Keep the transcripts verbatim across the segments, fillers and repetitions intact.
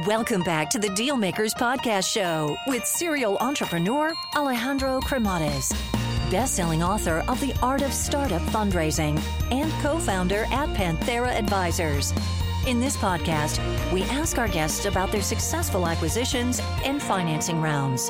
Welcome back to the Dealmakers Podcast Show with serial entrepreneur Alejandro Cremades, best-selling author of The Art of Startup Fundraising and co-founder at Panthera Advisors. In this podcast, we ask our guests about their successful acquisitions and financing rounds.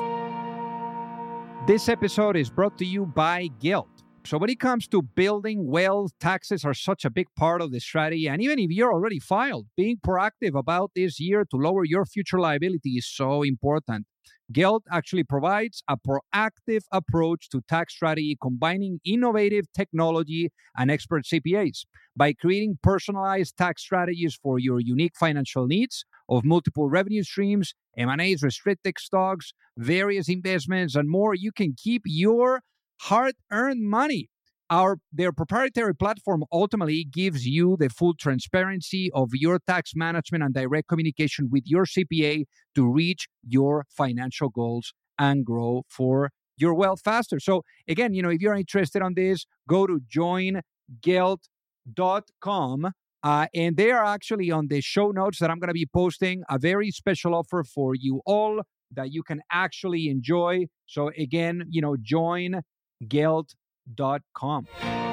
This episode is brought to you by Guild. So when it comes to building wealth, taxes are such a big part of the strategy. And even if you're already filed, being proactive about this year to lower your future liability is so important. Guild actually provides a proactive approach to tax strategy, combining innovative technology and expert C P As. By creating personalized tax strategies for your unique financial needs of multiple revenue streams, M and As, restricted stocks, various investments, and more, you can keep your hard-earned money. Our their proprietary platform ultimately gives you the full transparency of your tax management and direct communication with your C P A to reach your financial goals and grow for your wealth faster. So again, you know, if you're interested on this, go to join guild dot com. Uh, and they are actually on the show notes that I'm going to be posting a very special offer for you all that you can actually enjoy. So again, you know, join guild dot com.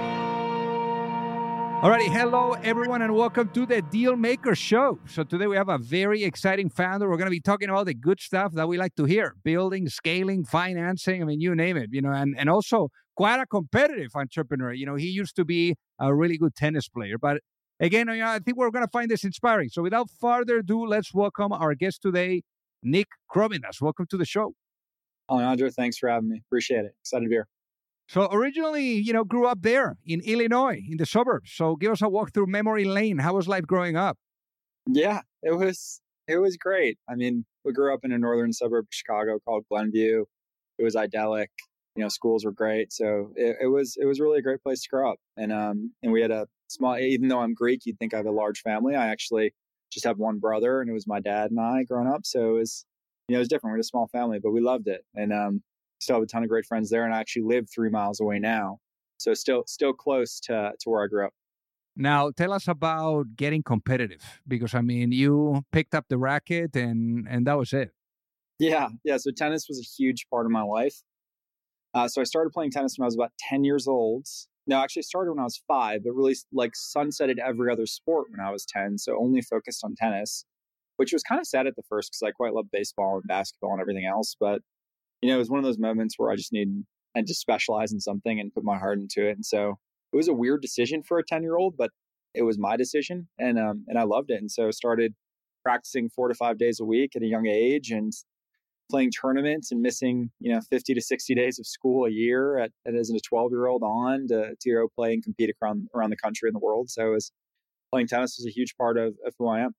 Alrighty, hello everyone and welcome to the Dealmaker Show. So today we have a very exciting founder. We're going to be talking about the good stuff that we like to hear: building, scaling, financing. I mean, you name it, you know, and, and also quite a competitive entrepreneur. You know, he used to be a really good tennis player, but again, you know, I think we're going to find this inspiring. So without further ado, let's welcome our guest today, Nick Krominas. Welcome to the show. Alejandro, thanks for having me. Appreciate it. Excited to be here. So originally, you know, grew up there in Illinois, in the suburbs. So give us a walk through memory lane. How was life growing up? Yeah, it was it was great. I mean, we grew up in a northern suburb of Chicago called Glenview. It was idyllic. You know, schools were great. So it, it was it was really a great place to grow up. And um and we had a small, even though I'm Greek, you'd think I have a large family. I actually just have one brother, and it was my dad and I growing up. So it was, you know, it was different. We're a small family, but we loved it. And um still have a ton of great friends there, and I actually live three miles away now. So still still close to, to where I grew up. Now, tell us about getting competitive, because, I mean, you picked up the racket and, and that was it. Yeah, yeah. So tennis was a huge part of my life. Uh, so I started playing tennis when I was about ten years old. No, actually I started when I was five, but really like sunsetted every other sport when I was ten. So only focused on tennis, which was kind of sad at the first because I quite loved baseball and basketball and everything else. But you know, it was one of those moments where I just needed and just specialize in something and put my heart into it. And so it was a weird decision for a ten year old, but it was my decision, and um, and I loved it. And so started practicing four to five days a week at a young age and playing tournaments and missing, you know, fifty to sixty days of school a year at, at as a twelve year old on to, to go play and compete around, around the country and the world. So it was, playing tennis was a huge part of, of who I am.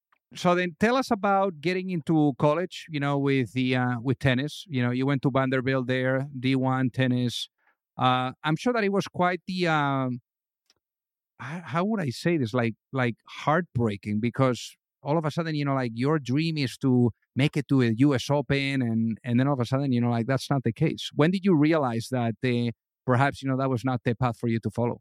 So then tell us about getting into college, you know, with the uh, with tennis. You know, you went to Vanderbilt there, D one tennis. Uh, I'm sure that it was quite the, um, how how would I say this, like like heartbreaking, because all of a sudden, you know, like your dream is to make it to a U S Open, and, and then all of a sudden, you know, like that's not the case. When did you realize that uh, perhaps, you know, that was not the path for you to follow?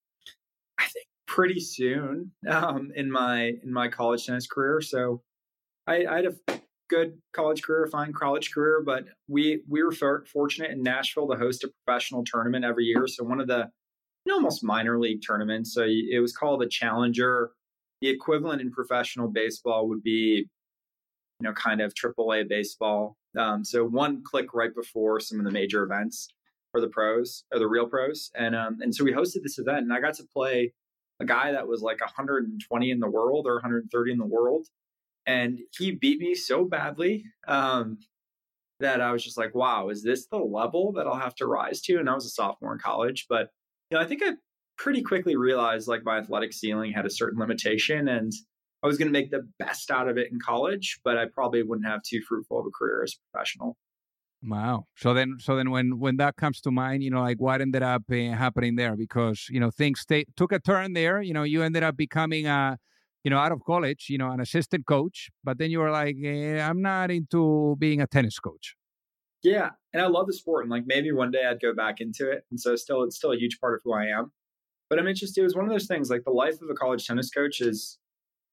I think pretty soon um, in my in my college tennis career. So I, I had a good college career, fine college career, but we we were for, fortunate in Nashville to host a professional tournament every year. So one of the, you know, almost minor league tournaments. So it was called the Challenger. The equivalent in professional baseball would be, you know, kind of triple A baseball. Um, so one click right before some of the major events for the pros or the real pros. And um, and so we hosted this event, and I got to play a guy that was like one hundred twenty in the world or one hundred thirty in the world. And he beat me so badly um, that I was just like, wow, is this the level that I'll have to rise to? And I was a sophomore in college. But, you know, I think I pretty quickly realized like my athletic ceiling had a certain limitation, and I was going to make the best out of it in college, but I probably wouldn't have too fruitful of a career as a professional. Wow. So then, so then, when when that comes to mind, you know, like what ended up uh, happening there? Because you know things stay, took a turn there. You know, you ended up becoming a, you know, out of college, you know, an assistant coach. But then you were like, eh, I'm not into being a tennis coach. Yeah, and I love the sport, and like maybe one day I'd go back into it. And so still, it's still a huge part of who I am. But I'm interested. It was one of those things. Like the life of a college tennis coach is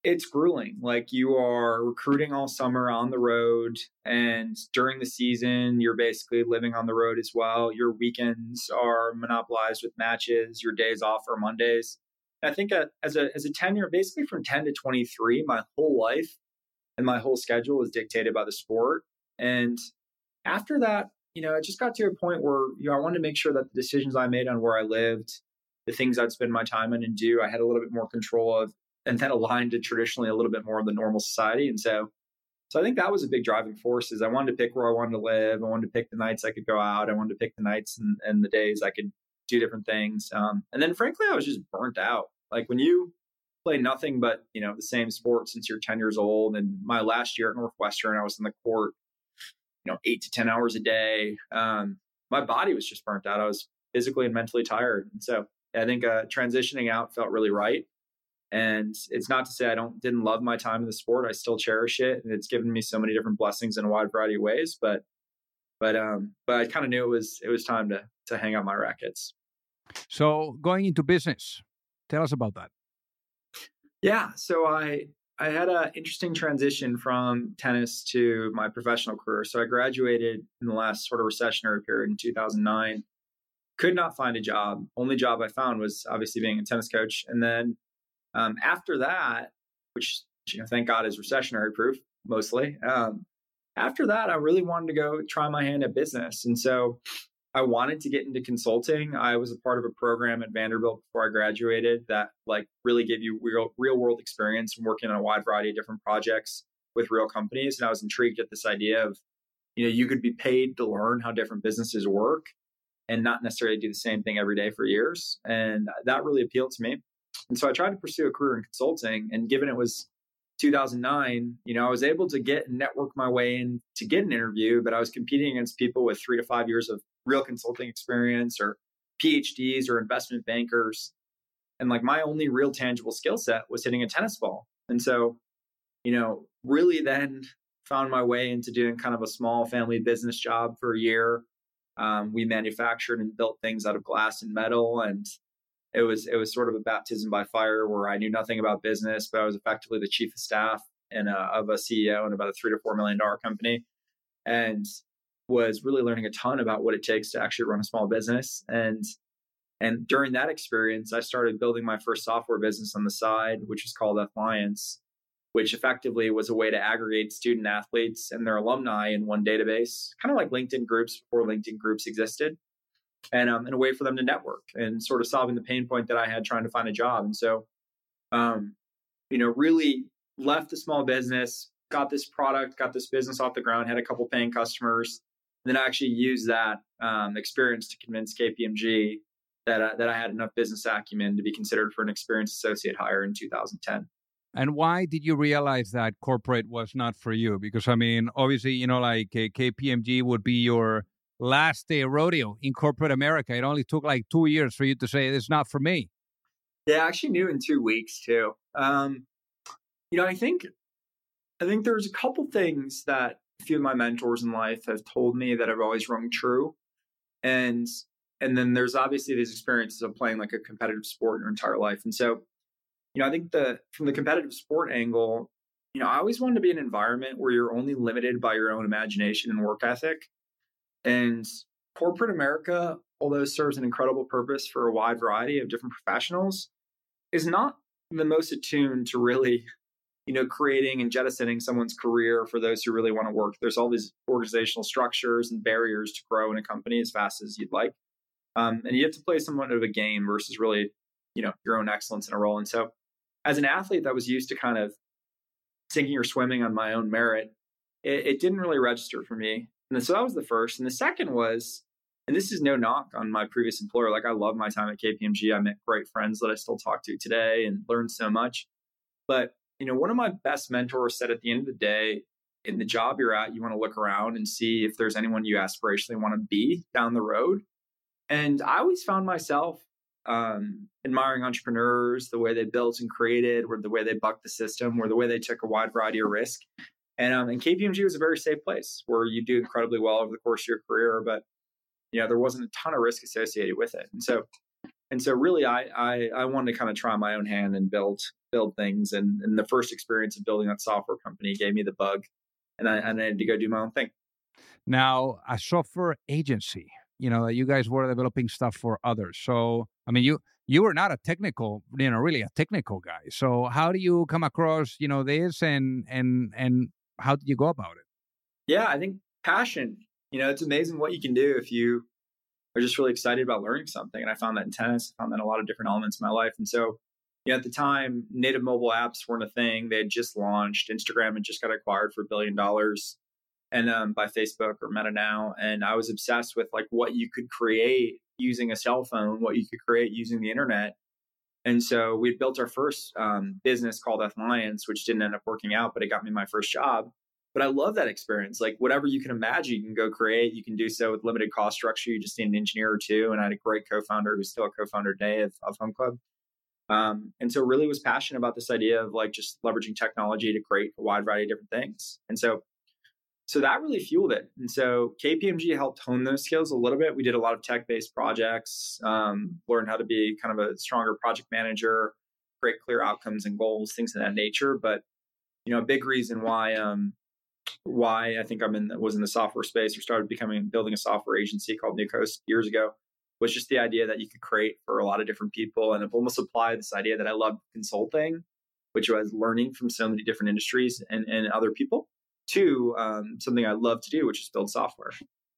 it's grueling. Like you are recruiting all summer on the road, and during the season, you're basically living on the road as well. Your weekends are monopolized with matches. Your days off are Mondays. And I think as a as a tenure, basically from ten to twenty-three, my whole life and my whole schedule was dictated by the sport. And after that, you know, it just got to a point where, you know, I wanted to make sure that the decisions I made on where I lived, the things I'd spend my time on and do, I had a little bit more control of, and that aligned to traditionally a little bit more of the normal society. And so, so I think that was a big driving force is I wanted to pick where I wanted to live. I wanted to pick the nights I could go out. I wanted to pick the nights and, and the days I could do different things. Um, and then frankly, I was just burnt out. Like when you play nothing but, you know, the same sport since you're ten years old. And my last year at Northwestern, I was in the court, you know, eight to ten hours a day. Um, my body was just burnt out. I was physically and mentally tired. And so I think uh, transitioning out felt really right. And it's not to say I don't didn't love my time in the sport. I still cherish it, and it's given me so many different blessings in a wide variety of ways. But but um, but I kind of knew it was it was time to to hang up my rackets. So going into business, tell us about that. Yeah, so I I had an interesting transition from tennis to my professional career. So I graduated in the last sort of recessionary period in two thousand nine. Could not find a job. Only job I found was obviously being a tennis coach, and then. Um, after that, which, you know, thank God is recessionary proof mostly. Um, after that, I really wanted to go try my hand at business. And so I wanted to get into consulting. I was a part of a program at Vanderbilt before I graduated that like really gave you real, real world experience from working on a wide variety of different projects with real companies. And I was intrigued at this idea of, you know, you could be paid to learn how different businesses work and not necessarily do the same thing every day for years. And that really appealed to me. And so I tried to pursue a career in consulting, and given it was two thousand nine, you know, I was able to get and network my way in to get an interview, but I was competing against people with three to five years of real consulting experience or P H Ds or investment bankers. And like my only real tangible skill set was hitting a tennis ball. And so, you know, really then found my way into doing kind of a small family business job for a year. Um, we manufactured and built things out of glass and metal, and It was it was sort of a baptism by fire where I knew nothing about business, but I was effectively the chief of staff and uh, of a C E O in about a three to four million dollar company, and was really learning a ton about what it takes to actually run a small business. And and during that experience, I started building my first software business on the side, which is called F-Liance, which effectively was a way to aggregate student athletes and their alumni in one database, kind of like LinkedIn Groups before LinkedIn Groups existed. And, um, and a way for them to network and sort of solving the pain point that I had trying to find a job. And so, um, you know, really left the small business, got this product, got this business off the ground, had a couple paying customers, and then I actually used that um, experience to convince K P M G that, uh, that I had enough business acumen to be considered for an experienced associate hire in two thousand ten. And why did you realize that corporate was not for you? Because, I mean, obviously, you know, like uh, K P M G would be your last day rodeo in corporate America. It only took like two years for you to say it's not for me. Yeah, I actually knew in two weeks too. Um, you know, I think, I think there's a couple things that a few of my mentors in life have told me that have always rung true. And, and then there's obviously these experiences of playing like a competitive sport your entire life. And so, you know, I think the, from the competitive sport angle, you know, I always wanted to be in an environment where you're only limited by your own imagination and work ethic. And corporate America, although serves an incredible purpose for a wide variety of different professionals, is not the most attuned to really, you know, creating and jettisoning someone's career for those who really want to work. There's all these organizational structures and barriers to grow in a company as fast as you'd like. Um, and you have to play somewhat of a game versus really, you know, your own excellence in a role. And so as an athlete that was used to kind of sinking or swimming on my own merit, it, it didn't really register for me. And so that was the first. And the second was, and this is no knock on my previous employer, like I love my time at K P M G. I met great friends that I still talk to today and learned so much. But, you know, one of my best mentors said at the end of the day, in the job you're at, you want to look around and see if there's anyone you aspirationally want to be down the road. And I always found myself um, admiring entrepreneurs, the way they built and created, or the way they bucked the system, or the way they took a wide variety of risk. And, um, and K P M G was a very safe place where you do incredibly well over the course of your career, but you know there wasn't a ton of risk associated with it. And so, And so really, I, I, I wanted to kind of try my own hand and build, build things. And, and the first experience of building that software company gave me the bug, and I, and I had to go do my own thing. Now, a software agency, you know, you guys were developing stuff for others. So, I mean, you, you were not a technical, you know, really a technical guy. So how do you come across, you know, this and, and, and how did you go about it? Yeah, I think passion, you know, it's amazing what you can do if you are just really excited about learning something. And I found that in tennis, I found that in a lot of different elements of my life. And so, you know, at the time, native mobile apps weren't a thing. They had just launched. Instagram had just got acquired for a billion dollars and um, by Facebook or Meta now. And I was obsessed with like what you could create using a cell phone, what you could create using the internet. And so we built our first um, business called Alliance, which didn't end up working out, but it got me my first job. But I love that experience. Like whatever you can imagine, you can go create. You can do so with limited cost structure. You just need an engineer or two. And I had a great co-founder who's still a co-founder today of, of Home Club. Um, and so really was passionate about this idea of like just leveraging technology to create a wide variety of different things. And so, so that really fueled it. And so K P M G helped hone those skills a little bit. We did a lot of tech-based projects, um, learned how to be kind of a stronger project manager, create clear outcomes and goals, things of that nature. But, you know, a big reason why, um, why I think I'm in was in the software space or started becoming building a software agency called Newcoast years ago was just the idea that you could create for a lot of different people. And it almost applied this idea that I loved consulting, which was learning from so many different industries and, and other people, to um, something I love to do, which is build software.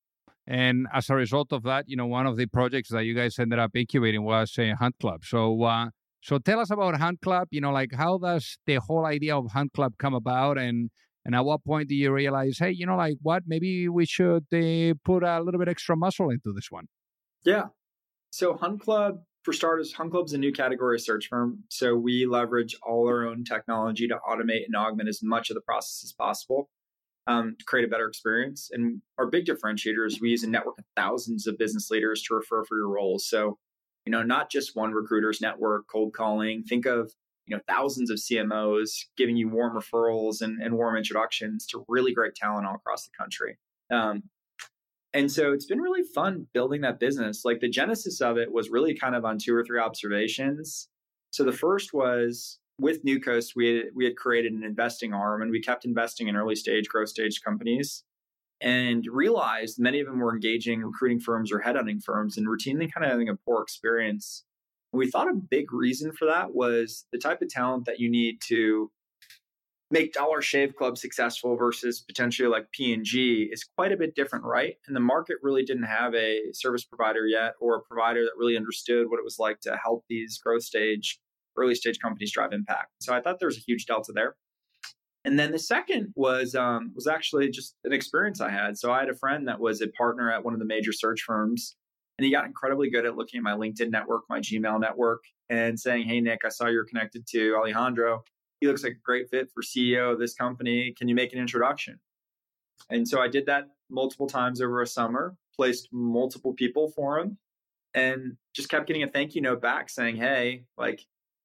And as a result of that, you know, one of the projects that you guys ended up incubating was uh, Hunt Club. So, uh, so tell us about Hunt Club. You know, like how does the whole idea of Hunt Club come about, and and at what point do you realize, hey, you know, like what, maybe we should uh, put a little bit extra muscle into this one? Yeah. So Hunt Club, for starters, Hunt Club's a new category of search firm. So we leverage all our own technology to automate and augment as much of the process as possible um, to create a better experience. And our big differentiator is we use a network of thousands of business leaders to refer for your roles. So, you know, not just one recruiter's network, cold calling. Think of, you know, thousands of C M Os giving you warm referrals and, and warm introductions to really great talent all across the country. Um, and so it's been really fun building that business. Like the genesis of it was really kind of on two or three observations. So the first was with Newcoast, we had, we had created an investing arm, and we kept investing in early stage, growth stage companies, and realized many of them were engaging recruiting firms or headhunting firms and routinely kind of having a poor experience. We thought a big reason for that was the type of talent that you need to make Dollar Shave Club successful versus potentially like P and G is quite a bit different, right? And the market really didn't have a service provider yet, or a provider that really understood what it was like to help these growth stage, early stage companies drive impact. So I thought there was a huge delta there. And then the second was um, was actually just an experience I had. So I had a friend that was a partner at one of the major search firms. And he got incredibly good at looking at my LinkedIn network, my Gmail network, and saying, hey, Nick, I saw you're connected to Alejandro. He looks like a great fit for C E O of this company. Can you make an introduction? And so I did that multiple times over a summer, placed multiple people for him, and just kept getting a thank you note back saying, hey, like,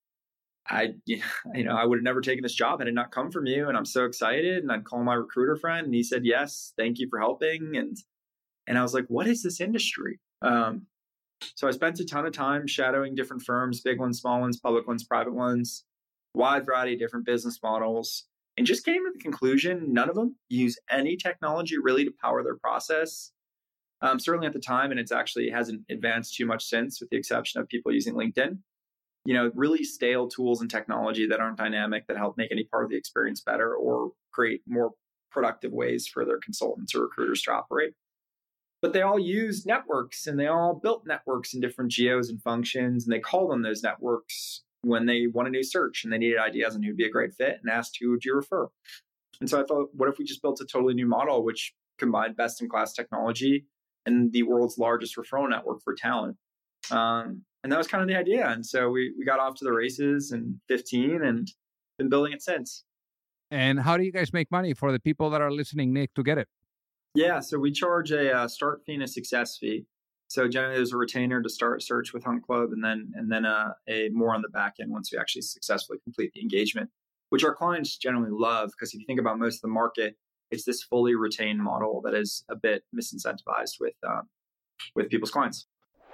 I, you know, I would have never taken this job had it not come from you. And I'm so excited. And I'd call my recruiter friend, and he said, yes, thank you for helping. And, and I was like, what is this industry? Um, so I spent a ton of time shadowing different firms, big ones, small ones, public ones, private ones, wide variety of different business models, and just came to the conclusion none of them use any technology really to power their process. Um, certainly at the time, and it's actually hasn't advanced too much since, with the exception of people using LinkedIn. You know, really stale tools and technology that aren't dynamic, that help make any part of the experience better or create more productive ways for their consultants or recruiters to operate. But they all use networks, and they all built networks in different geos and functions, and they called on those networks when they want a new search and they needed ideas on who'd be a great fit, and asked, who would you refer? And so I thought, what if we just built a totally new model which combined best-in-class technology and the world's largest referral network for talent? Um, and that was kind of the idea. And so we we got off to the races in fifteen and been building it since. And how do you guys make money for the people that are listening, Nick, to get it? Yeah, so we charge a uh, start fee and a success fee. So generally, there's a retainer to start search with Hunt Club, and then and then a, a more on the back end once we actually successfully complete the engagement, which our clients generally love, because if you think about most of the market, it's this fully retained model that is a bit misincentivized with um, with people's clients.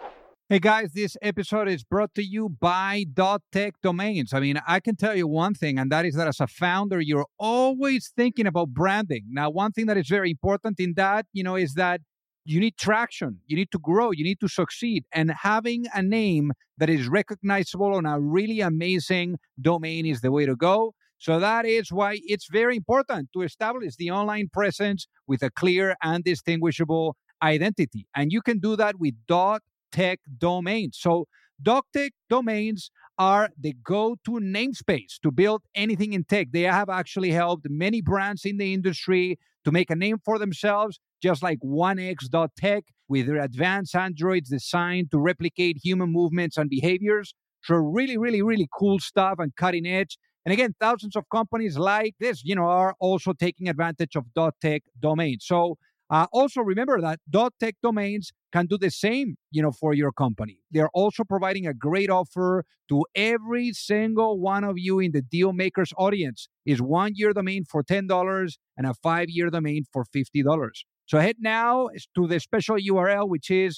Hey guys, this episode is brought to you by .tech Domains. I mean, I can tell you one thing, and that is that as a founder, you're always thinking about branding. Now, one thing that is very important in that, you know, is that you need traction, you need to grow, you need to succeed. And having a name that is recognizable on a really amazing domain is the way to go. So that is why it's very important to establish the online presence with a clear and distinguishable identity. And you can do that with .tech Domains. So .tech Domains are the go-to namespace to build anything in tech. They have actually helped many brands in the industry to make a name for themselves, just like one x dot tech with their advanced androids designed to replicate human movements and behaviors. So really, really, really cool stuff and cutting edge. And again, thousands of companies like this, you know, are also taking advantage of .tech Domains. So uh, also remember that .tech Domains can do the same, you know, for your company. They're also providing a great offer to every single one of you in the Deal Makers audience. Is one-year domain for ten dollars and a five-year domain for fifty dollars. So head now to the special U R L, which is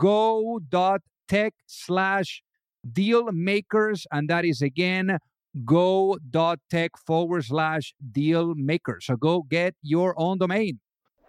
go.tech slash deal makers. And that is, again, go.tech forward slash deal makers. So go get your own domain.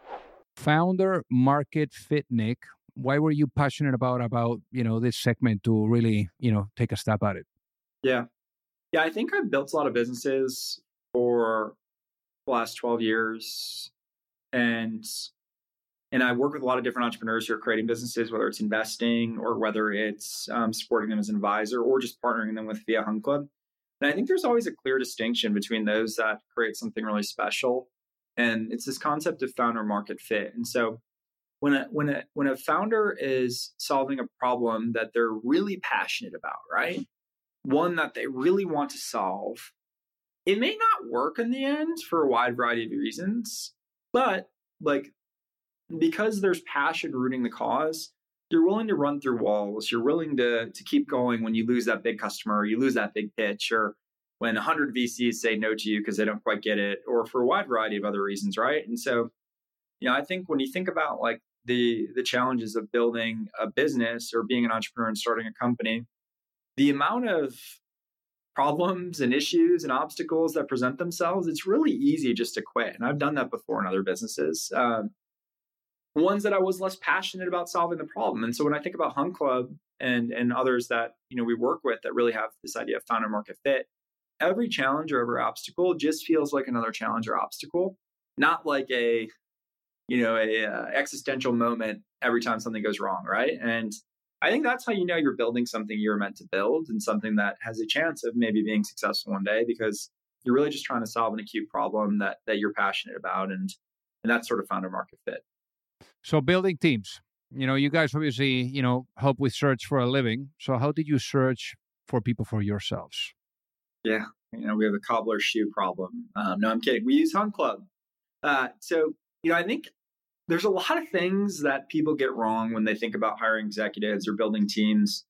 Founder market fit, Nick. Why were you passionate about, about, you know, this segment to really, you know, take a stab at it? Yeah. Yeah, I think I've built a lot of businesses for the last twelve years. And and I work with a lot of different entrepreneurs who are creating businesses, whether it's investing or whether it's um, supporting them as an advisor or just partnering them with via Hunt Club. And I think there's always a clear distinction between those that create something really special. And it's this concept of founder market fit. And so when a, when a, when a founder is solving a problem that they're really passionate about, right? One that they really want to solve, it may not work in the end for a wide variety of reasons, but like, because there's passion rooting the cause, you're willing to run through walls. You're willing to, to keep going when you lose that big customer, or you lose that big pitch, or when one hundred V Cs say no to you because they don't quite get it, or for a wide variety of other reasons, right? And so, you know, I think when you think about like the the challenges of building a business or being an entrepreneur and starting a company, the amount of problems and issues and obstacles that present themselves, it's really easy just to quit. And I've done that before in other businesses. Um, ones that I was less passionate about solving the problem. And so when I think about Hunt Club and and others that, you know, we work with that really have this idea of founder market fit, every challenge or every obstacle just feels like another challenge or obstacle, not like a, you know, a uh, existential moment every time something goes wrong, right? And I think that's how you know you're building something you're meant to build and something that has a chance of maybe being successful one day, because you're really just trying to solve an acute problem that that you're passionate about, and and that's sort of founder market fit. So building teams, you know, you guys obviously, you know, help with search for a living. So how did you search for people for yourselves? Yeah, you know, we have a cobbler shoe problem. Um, no, I'm kidding. We use Hunt Club. Uh, so, you know, I think there's a lot of things that people get wrong when they think about hiring executives or building teams.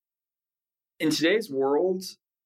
In today's world,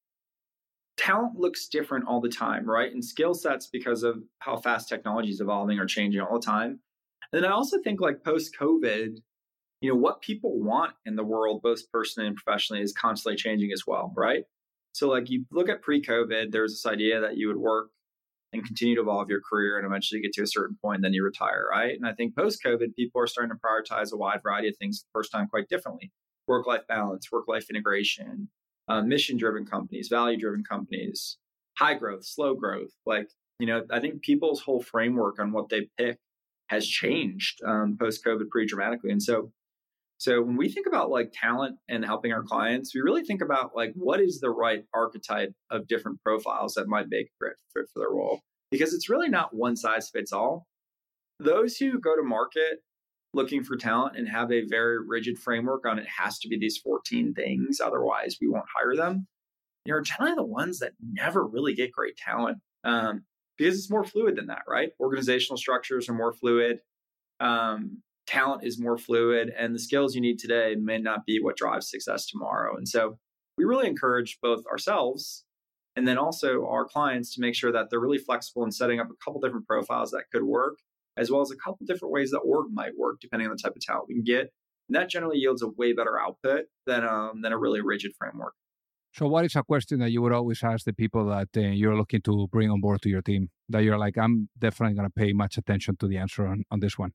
talent looks different all the time, right? And skill sets, because of how fast technology is evolving, are changing all the time. And then I also think, like, post-COVID, you know, what people want in the world, both personally and professionally, is constantly changing as well, right? So like you look at pre-COVID, there was this idea that you would work and continue to evolve your career and eventually get to a certain point, and then you retire, right? And I think post-COVID, people are starting to prioritize a wide variety of things for the first time quite differently. Work-life balance, work-life integration, uh, mission-driven companies, value-driven companies, high growth, slow growth. Like, you know, I think people's whole framework on what they pick has changed um, post-COVID pretty dramatically. And so So when we think about like talent and helping our clients, we really think about like what is the right archetype of different profiles that might make a great fit for their role, because it's really not one size fits all. Those who go to market looking for talent and have a very rigid framework on it has to be these fourteen things, otherwise we won't hire them, you know, are generally the ones that never really get great talent um, because it's more fluid than that, right? Organizational structures are more fluid. Um, Talent is more fluid, and the skills you need today may not be what drives success tomorrow. And so we really encourage both ourselves and then also our clients to make sure that they're really flexible in setting up a couple different profiles that could work, as well as a couple different ways that org might work, depending on the type of talent we can get. And that generally yields a way better output than um, than a really rigid framework. So what is a question that you would always ask the people that uh, you're looking to bring on board to your team, that you're like, I'm definitely going to pay much attention to the answer on, on this one?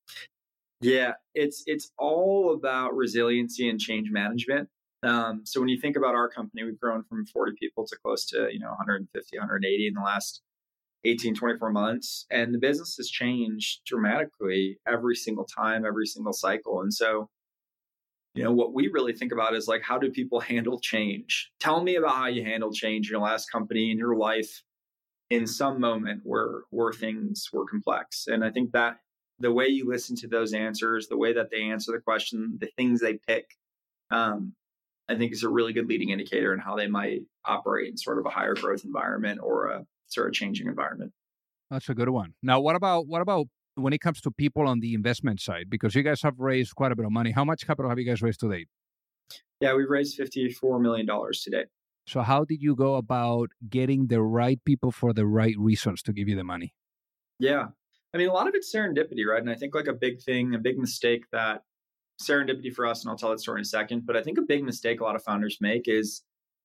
Yeah, it's it's all about resiliency and change management. Um, so when you think about our company, we've grown from forty people to close to, you know, one hundred fifty, one hundred eighty in the last eighteen, twenty-four months. And the business has changed dramatically every single time, every single cycle. And so, you know, what we really think about is like, how do people handle change? Tell me about how you handled change in your last company, in your life, in some moment where where things were complex. And I think that the way you listen to those answers, the way that they answer the question, the things they pick, um, I think is a really good leading indicator in how they might operate in sort of a higher growth environment or a sort of changing environment. That's a good one. Now, what about what about when it comes to people on the investment side? Because you guys have raised quite a bit of money. How much capital have you guys raised to date? Yeah, we've raised fifty-four million dollars today. So how did you go about getting the right people for the right reasons to give you the money? Yeah. I mean, a lot of it's serendipity, right? And I think like a big thing, a big mistake that serendipity for us, and I'll tell that story in a second, but I think a big mistake a lot of founders make is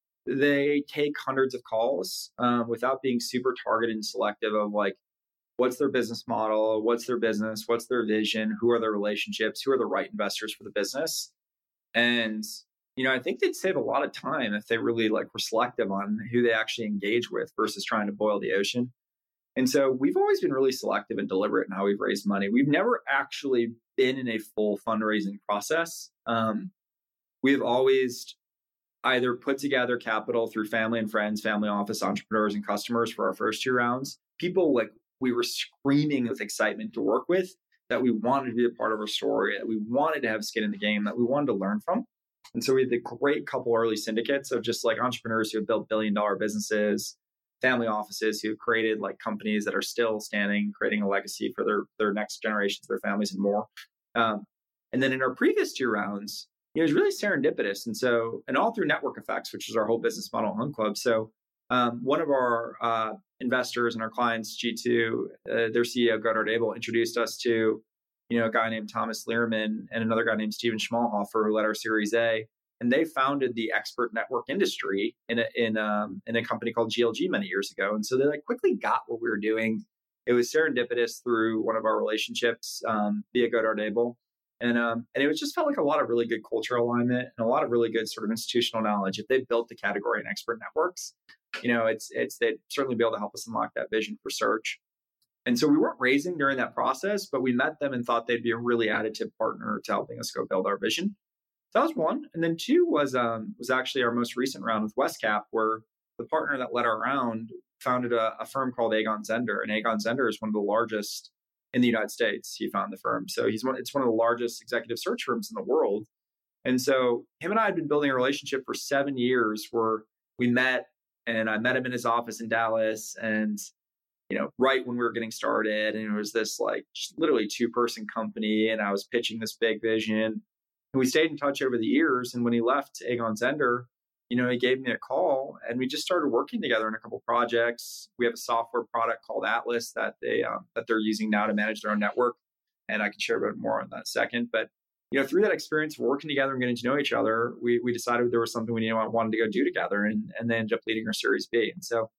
they take hundreds of calls um, without being super targeted and selective of like, what's their business model? What's their business? What's their vision? Who are their relationships? Who are the right investors for the business? And, you know, I think they'd save a lot of time if they really like were selective on who they actually engage with versus trying to boil the ocean. And so we've always been really selective and deliberate in how we've raised money. We've never actually been in a full fundraising process. Um, we've always either put together capital through family and friends, family office, entrepreneurs, and customers for our first two rounds. People like we were screaming with excitement to work with, that we wanted to be a part of our story, that we wanted to have skin in the game, that we wanted to learn from. And so we had a great couple early syndicates of just like entrepreneurs who have built billion dollar businesses, family offices who have created like companies that are still standing, creating a legacy for their, their next generations, their families, and more. Um, and then in our previous two rounds, it was really serendipitous. And so, and all through network effects, which is our whole business model at Hunt Club. So um, one of our uh, investors and our clients, G two, uh, their C E O, Goddard Abel, introduced us to, you know, a guy named Thomas Learman and another guy named Steven Schmalhofer, who led our Series A. And they founded the expert network industry in a, in, um, in a company called G L G many years ago. And so they like quickly got what we were doing. It was serendipitous through one of our relationships um, via Goddard Abel. And um, and it was just felt like a lot of really good cultural alignment and a lot of really good sort of institutional knowledge. If they built the category in expert networks, you know, it's it's they'd certainly be able to help us unlock that vision for search. And so we weren't raising during that process, but we met them and thought they'd be a really additive partner to helping us go build our vision. So that was one. And then two was um, was actually our most recent round with Westcap, where the partner that led our round founded a, a firm called Aegon Zender. And Aegon Zender is one of the largest in the United States. He founded the firm. So he's one, it's one of the largest executive search firms in the world. And so him and I had been building a relationship for seven years where we met, and I met him in his office in Dallas. And, you know, right when we were getting started, and it was this like just literally two person company. And I was pitching this big vision. And we stayed in touch over the years. And when he left Aegon Zender, you know, he gave me a call and we just started working together on a couple of projects. We have a software product called Atlas that they um, that they're using now to manage their own network. And I can share a bit more on that in a second. But, you know, through that experience of working together and getting to know each other, we we decided there was something we wanted to go do together, and, and then ended up leading our Series B. And so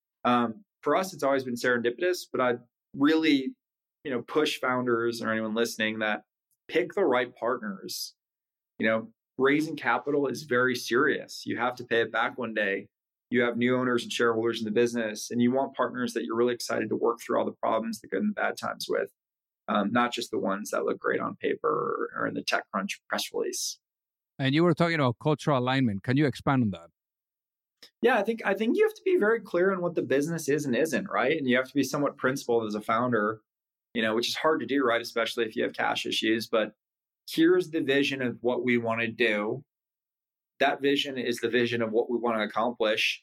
um, for us, it's always been serendipitous, but I'd really, you know, push founders or anyone listening that pick the right partners. You know, raising capital is very serious. You have to pay it back one day. You have new owners and shareholders in the business, and you want partners that you're really excited to work through all the problems, the good and the bad times with, um, not just the ones that look great on paper or, or in the TechCrunch press release. And you were talking about cultural alignment. Can you expand on that? Yeah, I think I think you have to be very clear on what the business is and isn't, right? And you have to be somewhat principled as a founder, you know, which is hard to do, right? Especially if you have cash issues. But here's the vision of what we want to do. That vision is the vision of what we want to accomplish.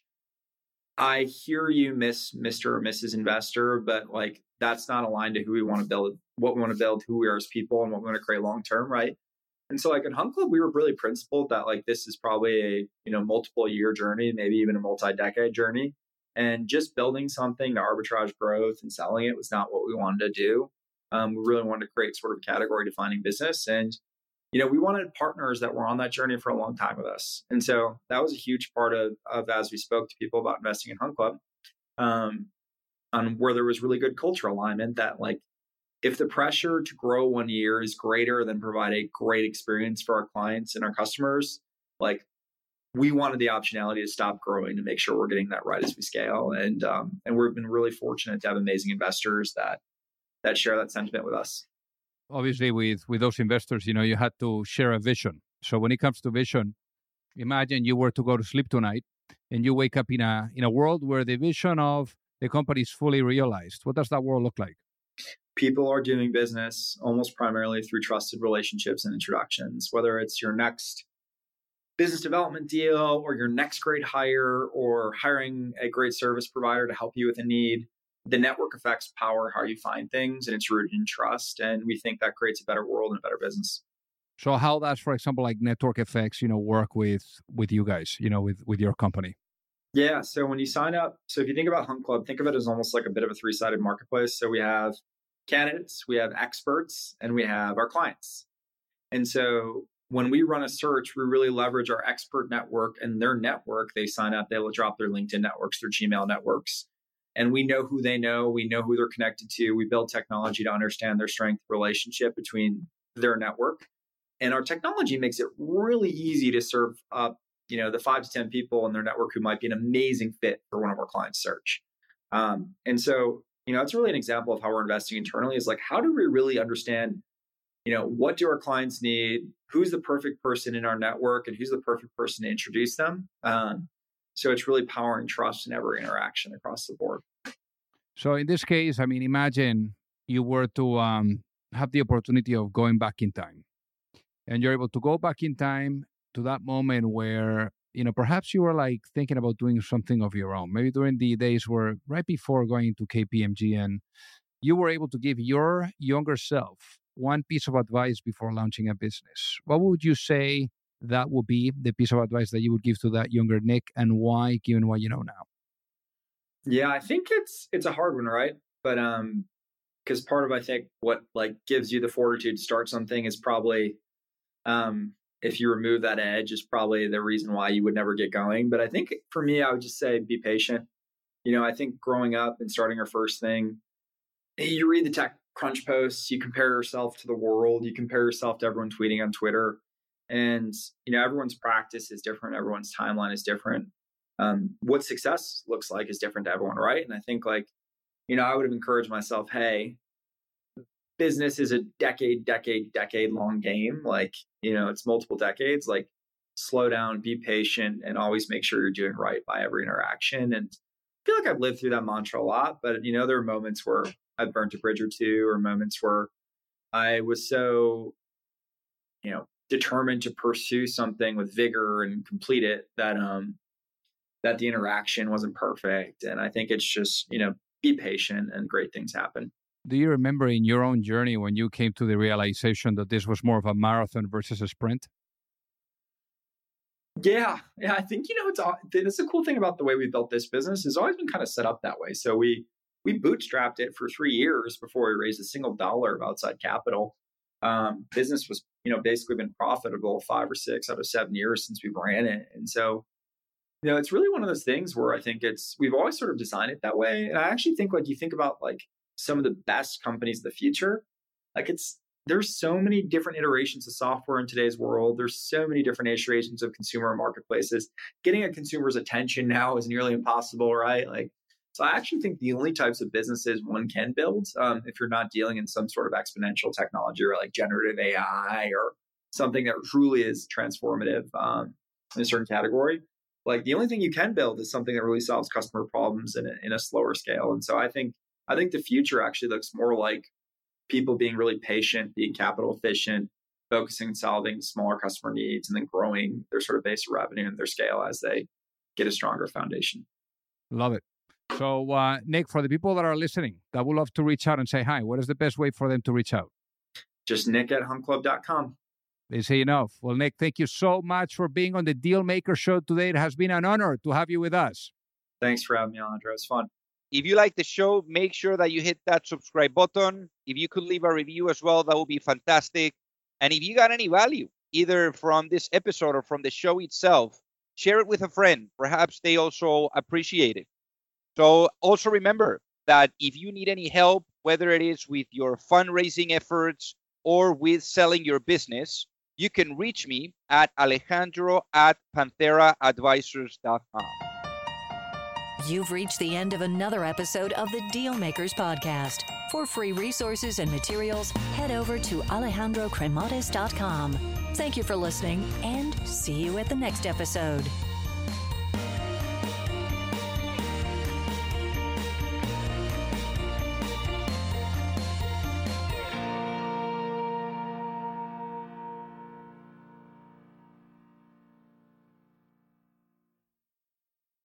I hear you, Miss Mister or Missus Investor, but like that's not aligned to who we want to build, what we want to build, who we are as people, and what we want to create long term, right? And so like at Hunt Club, we were really principled that like this is probably a, you know, multiple year journey, maybe even a multi-decade journey. And just building something to arbitrage growth and selling it was not what we wanted to do. Um, we really wanted to create sort of a category defining business. And you know, we wanted partners that were on that journey for a long time with us. And so that was a huge part of, of as we spoke to people about investing in Hunt Club, um, on where there was really good cultural alignment that like, if the pressure to grow one year is greater than provide a great experience for our clients and our customers, like we wanted the optionality to stop growing to make sure we're getting that right as we scale. And, um, and we've been really fortunate to have amazing investors that, that share that sentiment with us. Obviously, with, with those investors, you know, you had to share a vision. So when it comes to vision, imagine you were to go to sleep tonight and you wake up in a in a world where the vision of the company is fully realized. What does that world look like? People are doing business almost primarily through trusted relationships and introductions, whether it's your next business development deal or your next great hire or hiring a great service provider to help you with a need. The network effects power how you find things, and it's rooted in trust. And we think that creates a better world and a better business. So how does, for example, like network effects, you know, work with with you guys, you know, with, with your company? Yeah. So when you sign up, so if you think about Hunt Club, think of it as almost like a bit of a three-sided marketplace. So we have candidates, we have experts, and we have our clients. And so when we run a search, we really leverage our expert network and their network. They sign up, they will drop their LinkedIn networks, their Gmail networks. And we know who they know. We know who they're connected to. We build technology to understand their strength relationship between their network. And our technology makes it really easy to serve up, you know, the five to ten people in their network who might be an amazing fit for one of our clients' search. Um, and so, you know, it's really an example of how we're investing internally is like, how do we really understand, you know, what do our clients need? Who's the perfect person in our network and who's the perfect person to introduce them? Um, So it's really powering trust in every interaction across the board. So in this case, I mean, imagine you were to um, have the opportunity of going back in time, and you're able to go back in time to that moment where, you know, perhaps you were like thinking about doing something of your own, maybe during the days where right before going to K P M G, and you were able to give your younger self one piece of advice before launching a business. What would you say that would be the piece of advice that you would give to that younger Nick, and why, given what you know now? Yeah, I think it's it's a hard one, right? But um, because part of I think what like gives you the fortitude to start something is probably, um, if you remove that edge, is probably the reason why you would never get going. But I think for me, I would just say be patient. You know, I think growing up and starting our first thing, you read the TechCrunch posts, you compare yourself to the world, you compare yourself to everyone tweeting on Twitter. And, you know, everyone's practice is different. Everyone's timeline is different. Um, what success looks like is different to everyone, right? And I think like, you know, I would have encouraged myself, hey, business is a decade, decade, decade long game. Like, you know, it's multiple decades. Like, slow down, be patient, and always make sure you're doing right by every interaction. And I feel like I've lived through that mantra a lot. But, you know, there are moments where I've burnt a bridge or two, or moments where I was so, you know, determined to pursue something with vigor and complete it that um that the interaction wasn't perfect. And I think it's just, you know, be patient and great things happen. Do you remember in your own journey when you came to the realization that this was more of a marathon versus a sprint? Yeah, yeah. I think, you know, it's it's a cool thing about the way we built this business. It's always been kind of set up that way. So we we bootstrapped it for three years before we raised a single dollar of outside capital. Um, business was, you know, basically been profitable five or six out of seven years since we ran it. And so, you know, it's really one of those things where I think it's, we've always sort of designed it that way. And I actually think like you think about like some of the best companies of the future, like it's, there's so many different iterations of software in today's world. There's so many different iterations of consumer marketplaces. Getting a consumer's attention now is nearly impossible, right? Like, so I actually think the only types of businesses one can build, um, if you're not dealing in some sort of exponential technology or like generative A I or something that truly is transformative um, in a certain category, like the only thing you can build is something that really solves customer problems in a, in a slower scale. And so I think I think the future actually looks more like people being really patient, being capital efficient, focusing on solving smaller customer needs, and then growing their sort of base of revenue and their scale as they get a stronger foundation. Love it. So, uh, Nick, for the people that are listening that would love to reach out and say hi, what is the best way for them to reach out? Just nick at hunt club dot com. Easy enough. Well, Nick, thank you so much for being on the Dealmaker Show today. It has been an honor to have you with us. Thanks for having me, Alejandro. It's fun. If you like the show, make sure that you hit that subscribe button. If you could leave a review as well, that would be fantastic. And if you got any value, either from this episode or from the show itself, share it with a friend. Perhaps they also appreciate it. So also remember that if you need any help, whether it is with your fundraising efforts or with selling your business, you can reach me at Alejandro at Panthera Advisors dot com. You've reached the end of another episode of the Dealmakers Podcast. For free resources and materials, head over to Alejandro Cremades dot com. Thank you for listening, and see you at the next episode.